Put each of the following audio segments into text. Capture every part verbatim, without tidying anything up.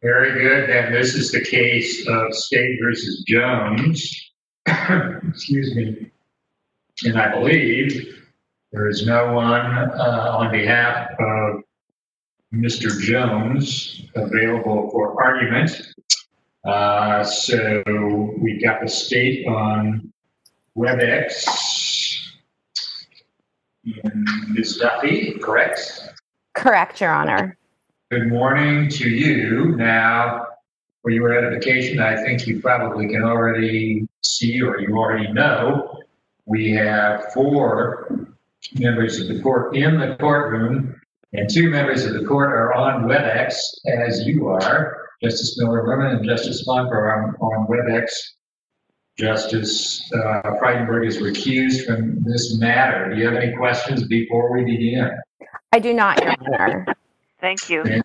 Very good. And this is the case of State versus Jones. Excuse me. And I believe there is no one uh, on behalf of Mister Jones available for argument. Uh, so we've got the state on WebEx. And Miz Duffy, correct? Correct, Your Honor. Good morning to you. Now, for your edification, I think you probably can already see or you already know, we have four members of the court in the courtroom, and two members of the court are on WebEx, as you are. Justice Miller-Lerman and Justice Monk are on, on WebEx. Justice uh, Frydenberg is recused from this matter. Do you have any questions before we begin? I do not, Your Honor. Thank you. And,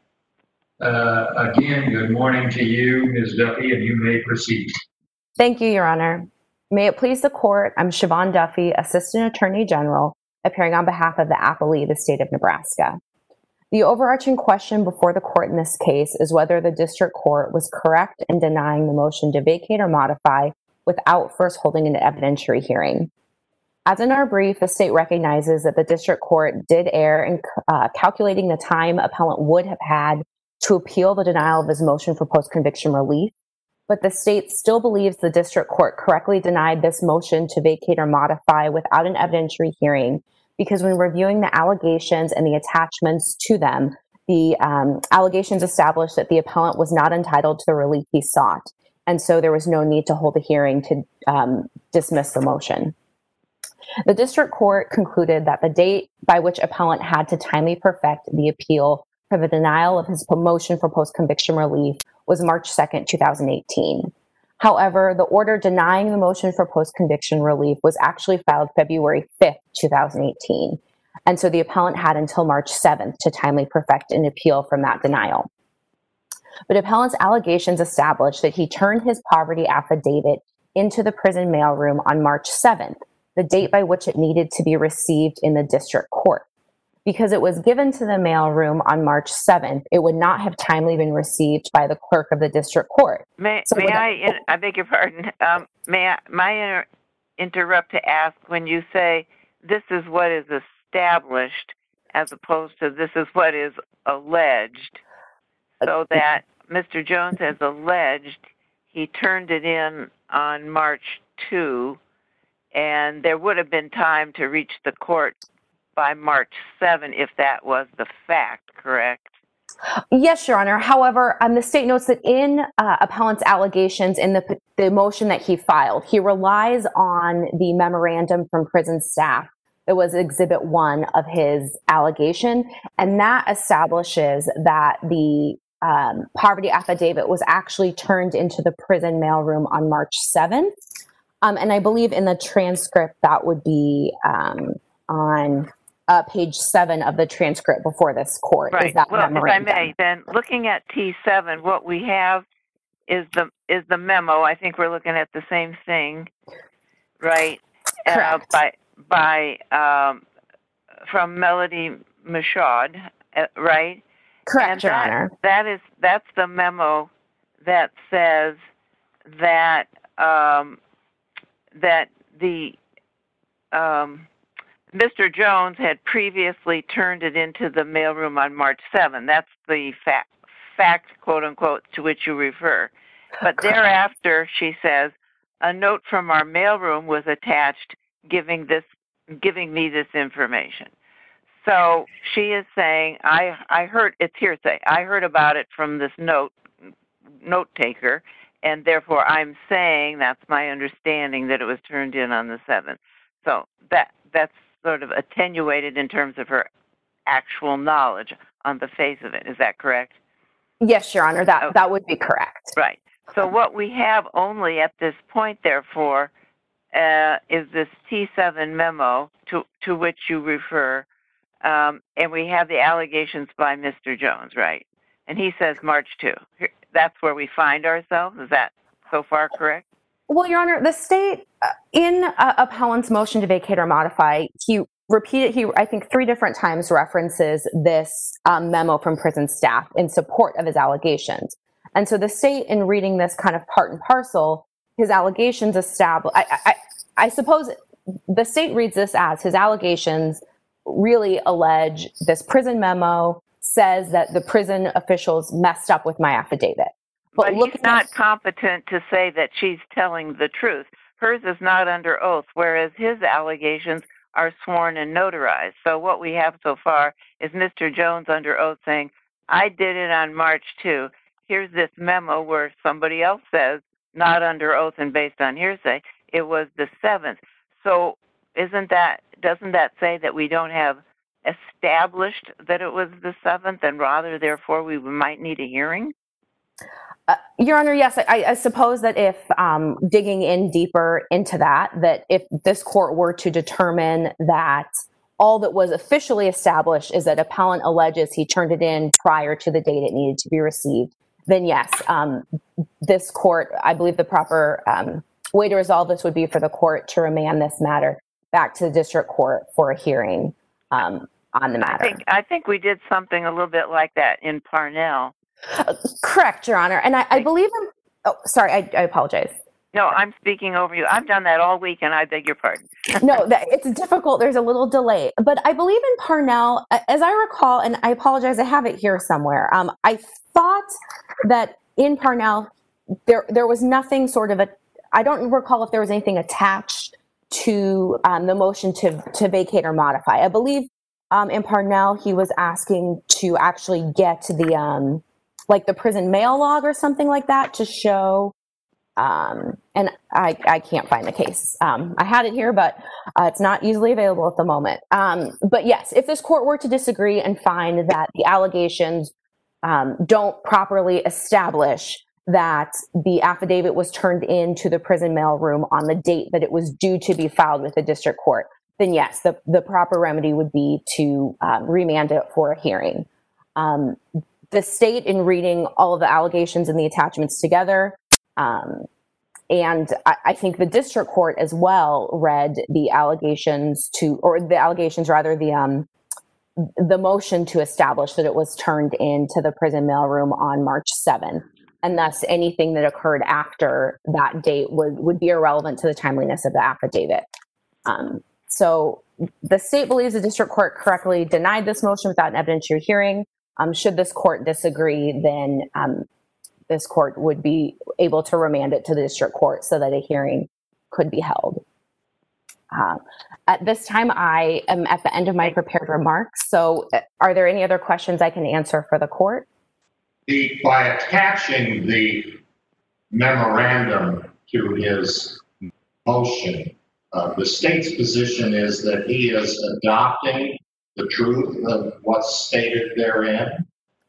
uh, again, good morning to you, Miz Duffy, and you may proceed. Thank you, Your Honor. May it please the court, I'm Siobhan Duffy, Assistant Attorney General, appearing on behalf of the appellee, the state of Nebraska. The overarching question before the court in this case is whether the district court was correct in denying the motion to vacate or modify without first holding an evidentiary hearing. As in our brief, the state recognizes that the district court did err in uh, calculating the time appellant would have had to appeal the denial of his motion for post-conviction relief, but the state still believes the district court correctly denied this motion to vacate or modify without an evidentiary hearing because when reviewing the allegations and the attachments to them, the um, allegations established that the appellant was not entitled to the relief he sought, and so there was no need to hold a hearing to um, dismiss the motion. The district court concluded that the date by which appellant had to timely perfect the appeal for the denial of his motion for post-conviction relief was March second, two thousand eighteen. However, the order denying the motion for post-conviction relief was actually filed February fifth, two thousand eighteen. And so the appellant had until March seventh to timely perfect an appeal from that denial. But appellant's allegations established that he turned his poverty affidavit into the prison mailroom on March seventh, the date by which it needed to be received in the district court. Because it was given to the mailroom on March seventh, it would not have timely been received by the clerk of the district court. May, so may I, in, I beg your pardon, um, may I, may I inter- interrupt to ask when you say this is what is established as opposed to this is what is alleged, so that Mister Jones has alleged he turned it in on March second, and there would have been time to reach the court by March seventh if that was the fact, correct? Yes, Your Honor. However, um, the state notes that in uh, appellant's allegations in the, the motion that he filed, he relies on the memorandum from prison staff that was Exhibit one of his allegation, and that establishes that the um, poverty affidavit was actually turned into the prison mailroom on March seventh. Um, and I believe in the transcript that would be um, on uh, page seven of the transcript before this court. Right. Is that well, if I memorandum. may, then looking at T seven, what we have is the is the memo. I think we're looking at the same thing, right? Correct. Uh, by by um, from Melody Michaud, uh, right? Correct, and Your that, Honor. That is that's the memo that says that um, that the um, Mister Jones had previously turned it into the mailroom on March seventh. That's the fact, fact, quote unquote, to which you refer. But thereafter, she says, a note from our mailroom was attached, giving this, giving me this information. So she is saying, I, I heard it's hearsay. I heard about it from this note, note taker, and therefore I'm saying that's my understanding that it was turned in on the seventh. So that that's sort of attenuated in terms of her actual knowledge on the face of it. Is that correct? Yes, Your Honor, that, okay. that would be correct. Right. So what we have only at this point, therefore, uh, is this T seven memo to, to which you refer, um, and we have the allegations by Mister Jones, right? And he says March second. That's where we find ourselves? Is that so far correct? Well, Your Honor, the state, uh, in uh, appellant's motion to vacate or modify, he repeated, he, I think, three different times references this um, memo from prison staff in support of his allegations. And so the state, in reading this kind of part and parcel, his allegations establish, I, I, I suppose the state reads this as his allegations really allege this prison memo says that the prison officials messed up with my affidavit. But, but he's not at, competent to say that she's telling the truth. Hers is not under oath, whereas his allegations are sworn and notarized. So what we have so far is Mister Jones under oath saying, I did it on March second. Here's this memo where somebody else says, not under oath and based on hearsay, it was the seventh. So isn't that, doesn't that say that we don't have established that it was the seventh, and rather, therefore, we might need a hearing? Uh, Your Honor, yes, I, I suppose that if um, digging in deeper into that, that if this court were to determine that all that was officially established is that appellant alleges he turned it in prior to the date it needed to be received, then yes, um, this court, I believe the proper um, way to resolve this would be for the court to remand this matter back to the district court for a hearing um, on the matter. I think, I think we did something a little bit like that in Parnell. Uh, correct, Your Honor. And I, I believe in, oh, sorry, I, I apologize. No, I'm speaking over you. I've done that all week, and I beg your pardon. No, that, it's difficult. There's a little delay. But I believe in Parnell, as I recall, and I apologize, I have it here somewhere. Um, I thought that in Parnell, there there was nothing sort of a, I don't recall if there was anything attached to um, the motion to, to vacate or modify. I believe um, in Parnell, he was asking to actually get to the, um, like the prison mail log or something like that to show, um, and I, I can't find the case. Um, I had it here, but uh, it's not easily available at the moment. Um, but yes, if this court were to disagree and find that the allegations um, don't properly establish that the affidavit was turned into the prison mail room on the date that it was due to be filed with the district court, then yes, the, the proper remedy would be to um, remand it for a hearing. Um, the state, in reading all of the allegations and the attachments together, um, and I, I think the district court as well read the allegations to, or the allegations rather, the um, the motion to establish that it was turned into the prison mail room on March seventh. And thus anything that occurred after that date would, would be irrelevant to the timeliness of the affidavit. Um, so the state believes the district court correctly denied this motion without an evidentiary hearing. Um, should this court disagree, then um, this court would be able to remand it to the district court so that a hearing could be held. Uh, at this time, I am at the end of my prepared remarks. So are there any other questions I can answer for the court? The, by attaching the memorandum to his motion, uh, the state's position is that he is adopting the truth of what's stated therein.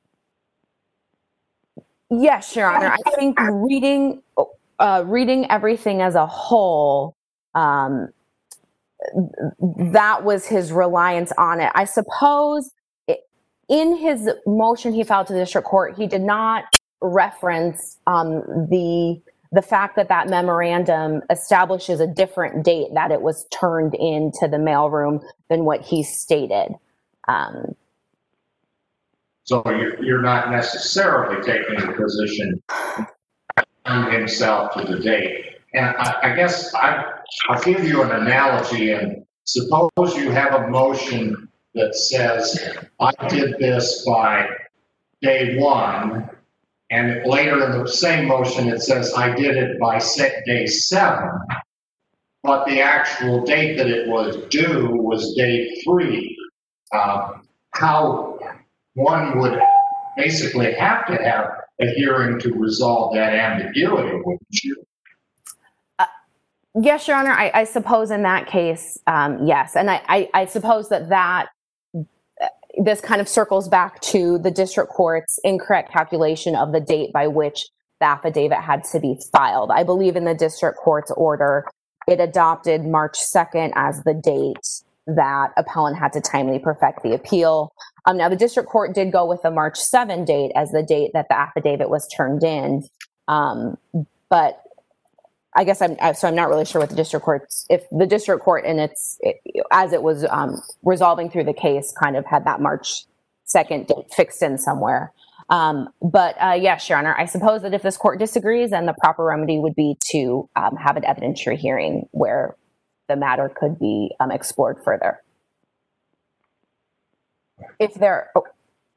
Yes, Your Honor. I think reading uh, reading everything as a whole, um, that was his reliance on it. I suppose in his motion he filed to the district court, he did not reference um, the the fact that that memorandum establishes a different date that it was turned into the mailroom than what he stated. Um, so you're, you're not necessarily taking the position on himself to the date. And I, I guess I, I'll give you an analogy, and suppose you have a motion that says, I did this by day one, and later in the same motion it says, I did it by set day seven, but the actual date that it was due was day three. Uh, how one would basically have to have a hearing to resolve that ambiguity, wouldn't you? Uh, yes, Your Honor, I, I suppose in that case, um, yes. And I, I, I suppose that that this kind of circles back to the district court's incorrect calculation of the date by which the affidavit had to be filed. I believe in the district court's order, it adopted March second as the date that appellant had to timely perfect the appeal. Um, now, the district court did go with the March seventh date as the date that the affidavit was turned in. Um, but I guess I'm I- so I'm not really sure what the district court's if the district court in its it, as it was um, resolving through the case kind of had that March second date fixed in somewhere. Um, but uh, yes, Your Honor, I suppose that if this court disagrees, then the proper remedy would be to um, have an evidentiary hearing where the matter could be um, explored further. If there, oh,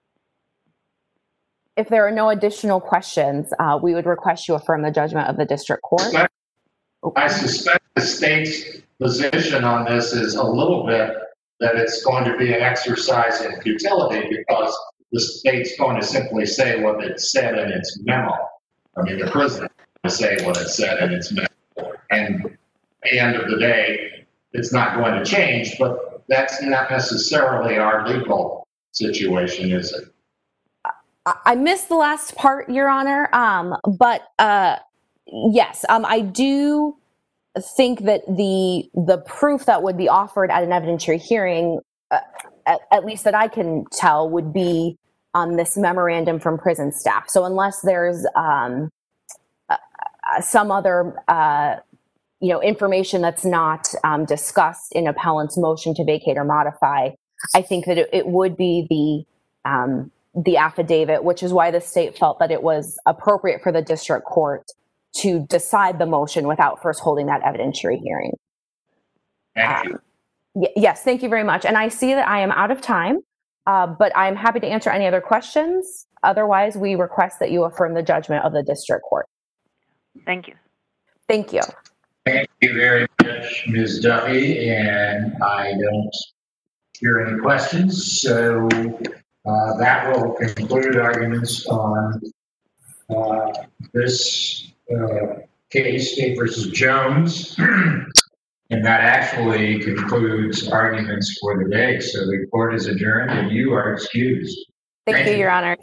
if there are no additional questions, uh, we would request you affirm the judgment of the district court. I suspect the state's position on this is a little bit that it's going to be an exercise in futility because the state's going to simply say what it said in its memo. I mean, the president will say what it said in its memo. And at the end of the day, it's not going to change, but that's not necessarily our legal situation, is it? I missed the last part, Your Honor, um, but uh, yes, um, I do think that the the proof that would be offered at an evidentiary hearing, uh, at, at least that I can tell, would be on this memorandum from prison staff. So unless there's um, uh, some other uh, you know information that's not um, discussed in appellant's motion to vacate or modify, I think that it, it would be the um, the affidavit, which is why the state felt that it was appropriate for the district court to decide the motion without first holding that evidentiary hearing. Thank you. Um, y- yes, thank you very much. And I see that I am out of time, uh, but I'm happy to answer any other questions. Otherwise, we request that you affirm the judgment of the district court. Thank you. Thank you. Thank you very much, Miz Duffy, and I don't hear any questions, so uh, that will conclude arguments on uh, this uh, case, State versus Jones, and that actually concludes arguments for the day. So the court is adjourned and you are excused. Thank, Thank you, you. Your Honor.